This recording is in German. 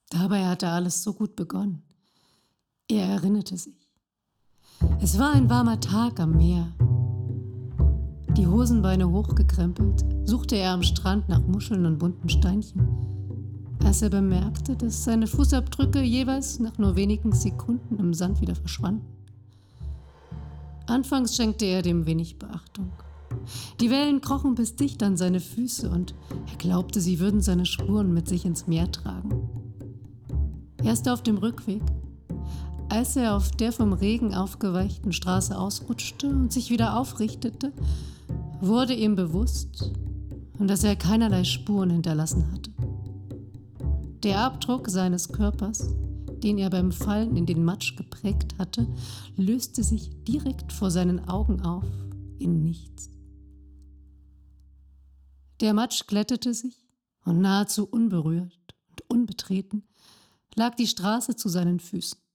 Dabei hatte alles so gut begonnen. Er erinnerte sich. Es war ein warmer Tag am Meer. Die Hosenbeine hochgekrempelt, suchte er am Strand nach Muscheln und bunten Steinchen, als er bemerkte, dass seine Fußabdrücke jeweils nach nur wenigen Sekunden im Sand wieder verschwanden. Anfangs schenkte er dem wenig Beachtung. Die Wellen krochen bis dicht an seine Füße und er glaubte, sie würden seine Spuren mit sich ins Meer tragen. Erst auf dem Rückweg, als er auf der vom Regen aufgeweichten Straße ausrutschte und sich wieder aufrichtete, wurde ihm bewusst, dass er keinerlei Spuren hinterlassen hatte. Der Abdruck seines Körpers, den er beim Fallen in den Matsch geprägt hatte, löste sich direkt vor seinen Augen auf in nichts. Der Matsch glättete sich und nahezu unberührt und unbetreten lag die Straße zu seinen Füßen.